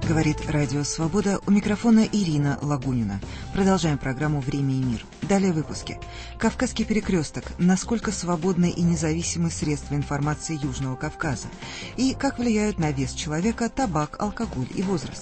Говорит Радио Свобода, у микрофона Ирина Лагунина. Продолжаем программу «Время и мир». Далее в выпуске. Кавказский перекресток. Насколько свободны и независимы средства информации Южного Кавказа? И как влияют на вес человека табак, алкоголь и возраст?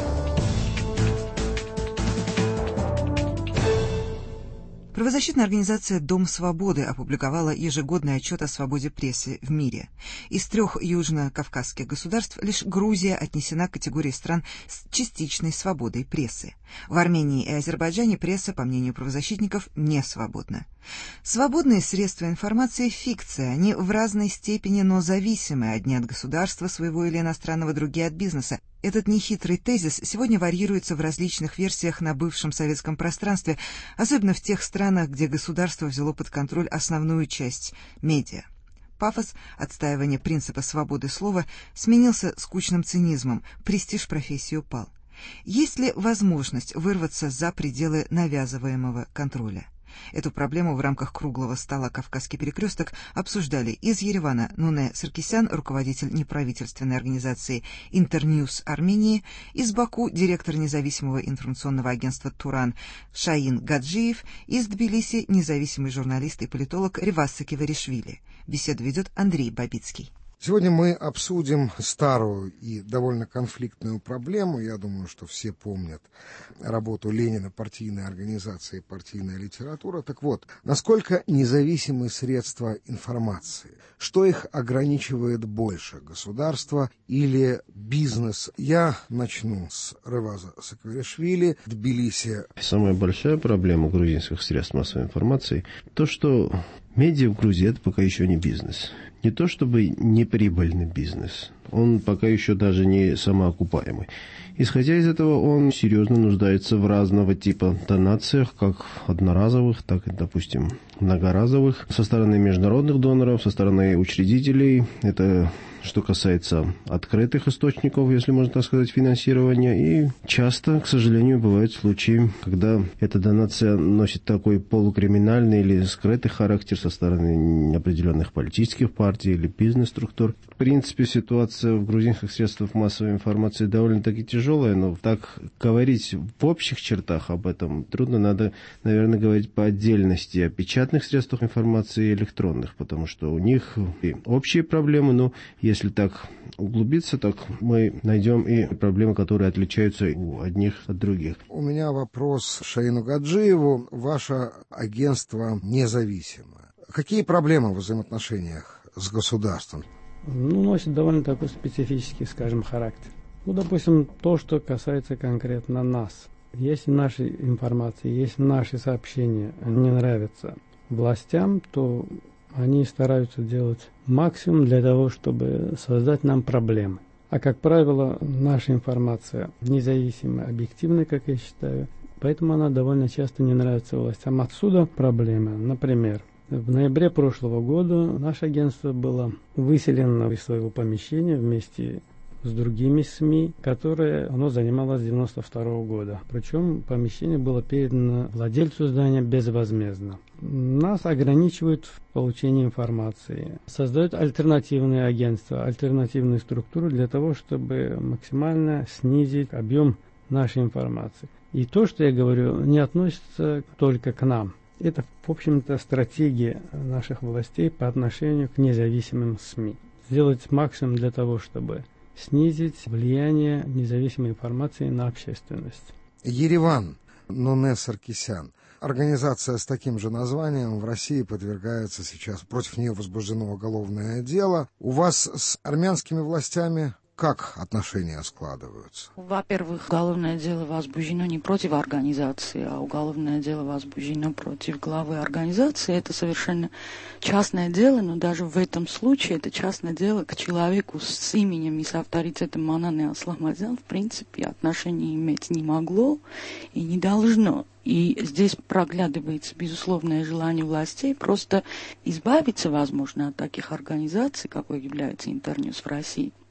Правозащитная организация «Дом свободы» опубликовала ежегодный отчет о свободе прессы в мире. Из 3 южно-кавказских государств лишь Грузия отнесена к категории стран с частичной свободой прессы. В Армении и Азербайджане пресса, по мнению правозащитников, не свободна. Свободные средства информации – фикция. Они в разной степени, но зависимы одни от государства своего или иностранного, другие от бизнеса. Этот нехитрый тезис сегодня варьируется в различных версиях на бывшем советском пространстве, особенно в тех странах, где государство взяло под контроль основную часть медиа. Пафос отстаивания принципа свободы слова сменился скучным цинизмом, престиж профессии упал. Есть ли возможность вырваться за пределы навязываемого контроля? Эту проблему в рамках круглого стола «Кавказский перекресток» обсуждали из Еревана Нуне Саркисян, руководитель неправительственной организации «Интерньюз Армении», из Баку директор независимого информационного агентства «Туран» Шаин Гаджиев, из Тбилиси независимый журналист и политолог Ревас Сакиваришвили. Беседу ведет Андрей Бабицкий. Сегодня мы обсудим старую и довольно конфликтную проблему. Я думаю, что все помнят работу Ленина, партийной организации, партийная литература. Так вот, насколько независимы средства информации? Что их ограничивает больше, государство или бизнес? Я начну с Реваза Сакиваришвили, Тбилиси. Самая большая проблема грузинских средств массовой информации – то, что медиа в Грузии – это пока еще не бизнес. Не то чтобы неприбыльный бизнес, он пока еще даже не самоокупаемый. Исходя из этого, он серьезно нуждается в разного типа донациях, как одноразовых, так и, допустим, многоразовых, со стороны международных доноров, со стороны учредителей. Это что касается открытых источников, если можно так сказать, финансирования. И часто, к сожалению, бывают случаи, когда эта донация носит такой полукриминальный или скрытый характер со стороны определенных политических партий или бизнес-структур. В принципе, ситуация в грузинских средствах массовой информации довольно-таки тяжелая, но так говорить в общих чертах об этом трудно. Надо, наверное, говорить по отдельности о печатных средствах информации и электронных, потому что у них и общие проблемы, но если так углубиться, так мы найдем и проблемы, которые отличаются у одних от других. У меня вопрос Шаину Гаджиеву. Ваше агентство независимое. Какие проблемы в взаимоотношениях с государством? Носит довольно такой специфический, скажем, характер. Допустим, то, что касается конкретно нас. Если наши информации, если наши сообщения не нравятся властям, то они стараются делать максимум для того, чтобы создать нам проблемы. А, как правило, наша информация независимая, объективная, как я считаю, поэтому она довольно часто не нравится властям. Отсюда проблемы. Например, в ноябре прошлого года наше агентство было выселено из своего помещения вместе с другими СМИ, которые оно занимало с 1992 года. Причем помещение было передано владельцу здания безвозмездно. Нас ограничивают в получении информации. Создают альтернативные агентства, альтернативные структуры для того, чтобы максимально снизить объем нашей информации. И то, что я говорю, не относится только к нам. Это, в общем-то, стратегия наших властей по отношению к независимым СМИ. Сделать максимум для того, чтобы снизить влияние независимой информации на общественность. Ереван, Нуне Саркисян. Организация с таким же названием в России подвергается сейчас, против нее возбуждено уголовное дело. У вас с армянскими властями как отношения складываются? Во-первых, уголовное дело возбуждено не против организации, а уголовное дело возбуждено против главы организации. Это совершенно частное дело, но даже в этом случае это частное дело к человеку с именем и с авторитетом Мананы Асламадзян в принципе отношения иметь не могло и не должно. И здесь проглядывается безусловное желание властей просто избавиться, возможно, от таких организаций, какой является Интерньюз в России.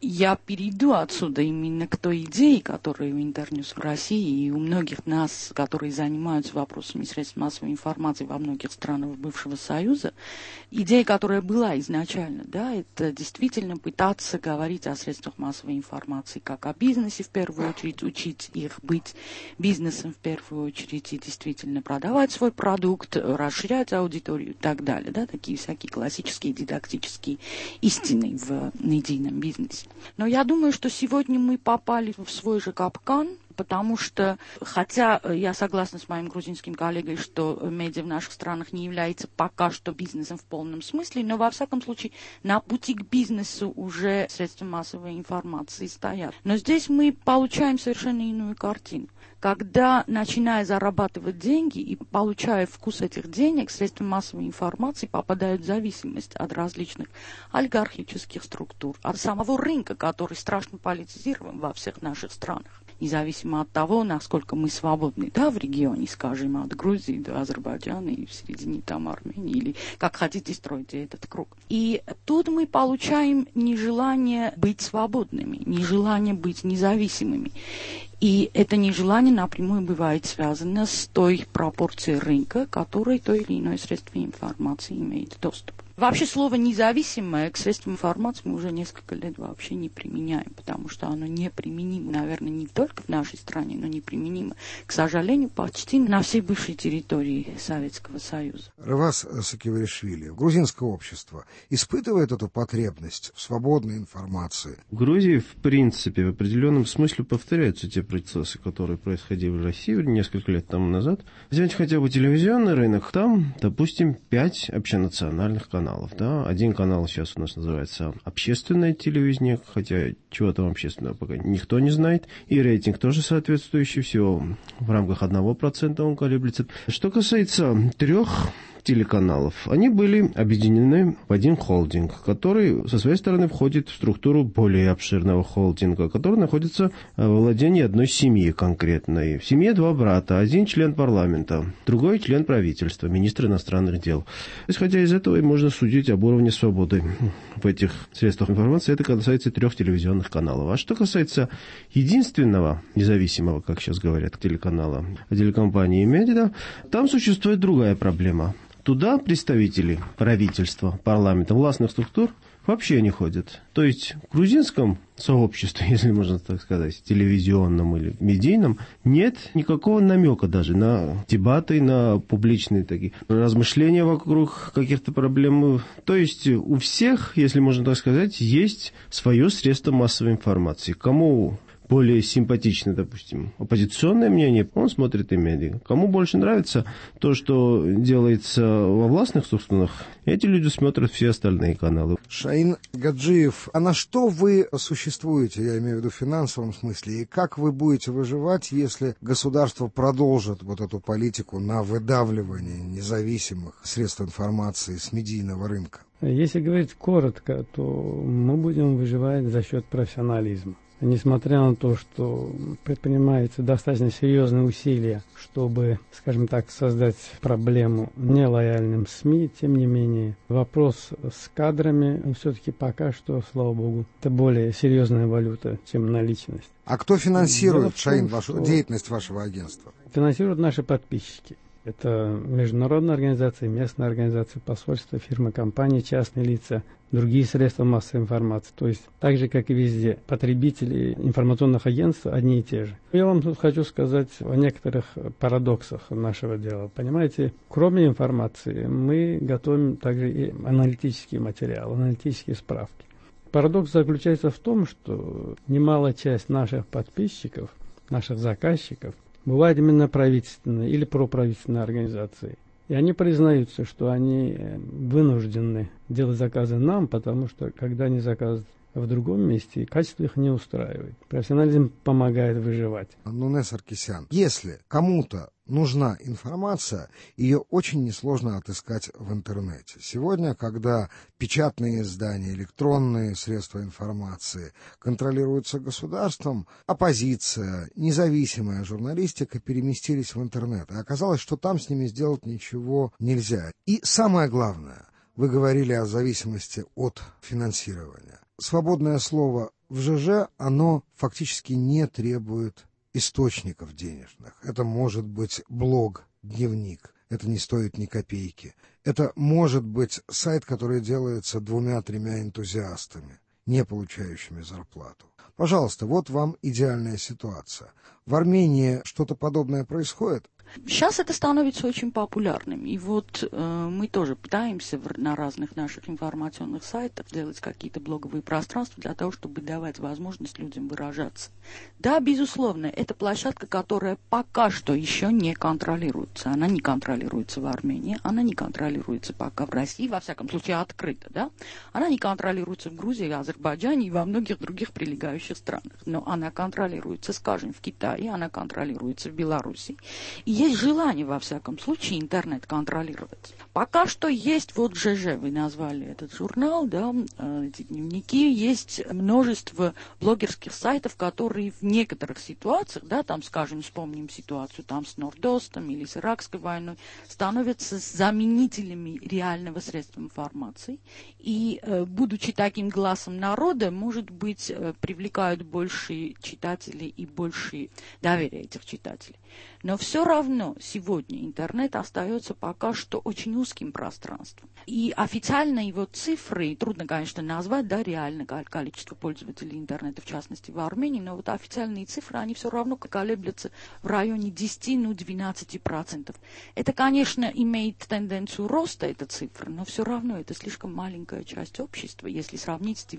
Я перейду отсюда именно к той идее, которая у Интерньюс в России и у многих нас, которые занимаются вопросами средств массовой информации во многих странах бывшего Союза. Идея, которая была изначально, да, это действительно пытаться говорить о средствах массовой информации как о бизнесе в первую очередь, учить их быть бизнесом в первую очередь и действительно продавать свой продукт, расширять аудиторию и так далее. Да, такие всякие классические дидактические истины в медийном бизнесе. Но я думаю, что сегодня мы попали в свой же капкан, потому что, хотя я согласна с моим грузинским коллегой, что медиа в наших странах не является пока что бизнесом в полном смысле, но во всяком случае на пути к бизнесу уже средства массовой информации стоят. Но здесь мы получаем совершенно иную картину. Когда, начиная зарабатывать деньги и получая вкус этих денег, средства массовой информации попадают в зависимость от различных олигархических структур, от самого рынка, который страшно политизирован во всех наших странах. Независимо от того, насколько мы свободны, да, в регионе, скажем, от Грузии до Азербайджана и в середине там Армении, или как хотите строите этот круг. И тут мы получаем нежелание быть свободными, нежелание быть независимыми. И это нежелание напрямую бывает связано с той пропорцией рынка, к которой то или иное средство информации имеет доступ. Вообще слово «независимое» к средствам информации мы уже несколько лет вообще не применяем, потому что оно неприменимо, наверное, не только в нашей стране, но неприменимо, к сожалению, почти на всей бывшей территории Советского Союза. Рывас Сакиваришвили, грузинское общество испытывает эту потребность в свободной информации? В Грузии, в принципе, в определенном смысле повторяются те процессы, которые происходили в России несколько лет тому назад. Взять хотя бы телевизионный рынок, там, допустим, 5 общенациональных каналов. Да? Один канал сейчас у нас называется «Общественное телевидение», хотя чего там общественного пока никто не знает. И рейтинг тоже соответствующий, всего в рамках 1% он колеблется. Что касается 3 телеканалов, они были объединены в один холдинг, который со своей стороны входит в структуру более обширного холдинга, который находится во владении одной семьи конкретной. В семье 2 брата, один член парламента, другой член правительства, министр иностранных дел. Исходя из этого, можно судить об уровне свободы в этих средствах информации. Это касается 3 телевизионных каналов. А что касается единственного независимого, как сейчас говорят, телеканала, телекомпании «Медиа», там существует другая проблема. Туда представители правительства, парламента, властных структур вообще не ходят. То есть в грузинском сообществе, если можно так сказать, телевизионном или медийном, нет никакого намека даже на дебаты, на публичные такие размышления вокруг каких-то проблем. То есть у всех, если можно так сказать, есть свое средство массовой информации. Кому более симпатично, допустим, оппозиционное мнение, он смотрит и медиа. Кому больше нравится то, что делается во властных структурах, эти люди смотрят все остальные каналы. Шаин Гаджиев, а на что вы существуете, я имею в виду в финансовом смысле, и как вы будете выживать, если государство продолжит вот эту политику на выдавливание независимых средств информации с медийного рынка? Если говорить коротко, то мы будем выживать за счет профессионализма. Несмотря на то, что предпринимаются достаточно серьезные усилия, чтобы, скажем так, создать проблему нелояльным СМИ, тем не менее, вопрос с кадрами все-таки пока что, слава богу, это более серьезная валюта, чем наличность. А кто финансирует, Шаин, деятельность вашего агентства? Финансируют наши подписчики. Это международные организации, местные организации, посольства, фирмы, компании, частные лица, другие средства массовой информации. То есть, так же, как и везде, потребители информационных агентств одни и те же. Я вам тут хочу сказать о некоторых парадоксах нашего дела. Понимаете, кроме информации, мы готовим также и аналитические материалы, аналитические справки. Парадокс заключается в том, что немалая часть наших подписчиков, наших заказчиков, бывают именно правительственные или проправительственные организации. И они признаются, что они вынуждены делать заказы нам, потому что, когда они заказывают в другом месте, качество их не устраивает. Профессионализм помогает выживать. Нунес Саркисян, если кому-то нужна информация, ее очень несложно отыскать в интернете. Сегодня, когда печатные издания, электронные средства информации контролируются государством, оппозиция, независимая журналистика переместились в интернет. И оказалось, что там с ними сделать ничего нельзя. И самое главное, вы говорили о зависимости от финансирования. Свободное слово в ЖЖ оно фактически не требует источников денежных. Это может быть блог, дневник. Это не стоит ни копейки. Это может быть сайт, который делается 2-3 энтузиастами, не получающими зарплату. Пожалуйста, вот вам идеальная ситуация. В Армении что-то подобное происходит? Сейчас это становится очень популярным. И вот мы тоже пытаемся на разных наших информационных сайтах делать какие-то блоговые пространства для того, чтобы давать возможность людям выражаться. Да, безусловно, это площадка, которая пока что еще не контролируется. Она не контролируется в Армении, она не контролируется пока в России, во всяком случае открыто, да? Она не контролируется в Грузии, Азербайджане и во многих других прилегающих странах. Но она контролируется, скажем, в Китае, она контролируется в Беларуси. И есть желание, во всяком случае, интернет контролировать. Пока что есть вот ЖЖ, вы назвали этот журнал, да, эти дневники, есть множество блогерских сайтов, которые в некоторых ситуациях, да, там, скажем, вспомним ситуацию там с Нордостом или с Иракской войной, становятся заменителями реального средства информации. И, будучи таким глазом народа, может быть, привлекают больше читателей и больше доверия этих читателей. Но все равно сегодня интернет остается пока что очень узким пространством. И официально его цифры, трудно, конечно, назвать, да, реально количество пользователей интернета, в частности в Армении, но вот официальные цифры, они все равно колеблются в районе 10-12%. Это, конечно, имеет тенденцию роста, эта цифра, но все равно это слишком маленькая часть общества, если сравнить с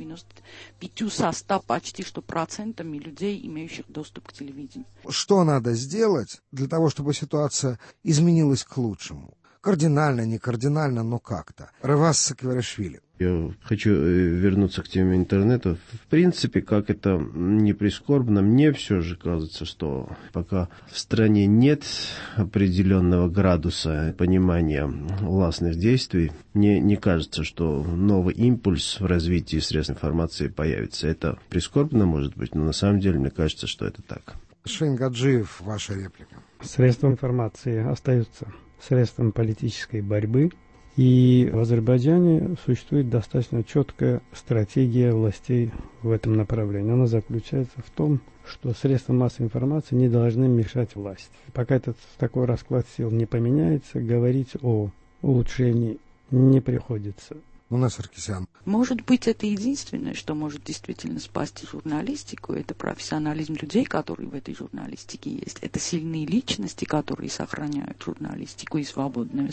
95 со 100 почти что процентами людей, имеющих доступ к телевидению. Что надо сделать для того, чтобы ситуация изменилась к лучшему? Кардинально, не кардинально, но как-то. Реваз Сакваришвили. Я хочу вернуться к теме интернета. В принципе, как это не прискорбно, мне все же кажется, что пока в стране нет определенного градуса понимания властных действий, мне не кажется, что новый импульс в развитии средств информации появится. Это прискорбно, может быть, но на самом деле мне кажется, что это так. Шейн Гаджиев, ваша реплика. Средства информации остаются средством политической борьбы. И в Азербайджане существует достаточно четкая стратегия властей в этом направлении. Она заключается в том, что средства массовой информации не должны мешать власти. Пока такой расклад сил не поменяется, говорить о улучшении не приходится. Саркисян. Может быть, это единственное, что может действительно спасти журналистику. Это профессионализм людей, которые в этой журналистике есть. Это сильные личности, которые сохраняют журналистику и свободное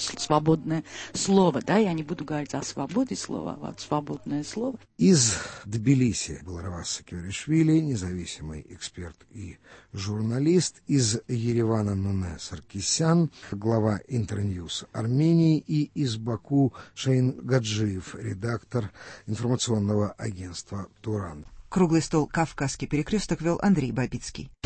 слово. Да, я не буду говорить о свободе слова, а о свободное слово. Из Тбилиси был Реваз Сакваришвили, независимый эксперт и журналист. Из Еревана Нуне Саркисян, глава Интерньюз Армении. И из Баку Шейн Гаджиев, редактор информационного агентства «Туран». Круглый стол «Кавказский перекресток» вел Андрей Бабицкий.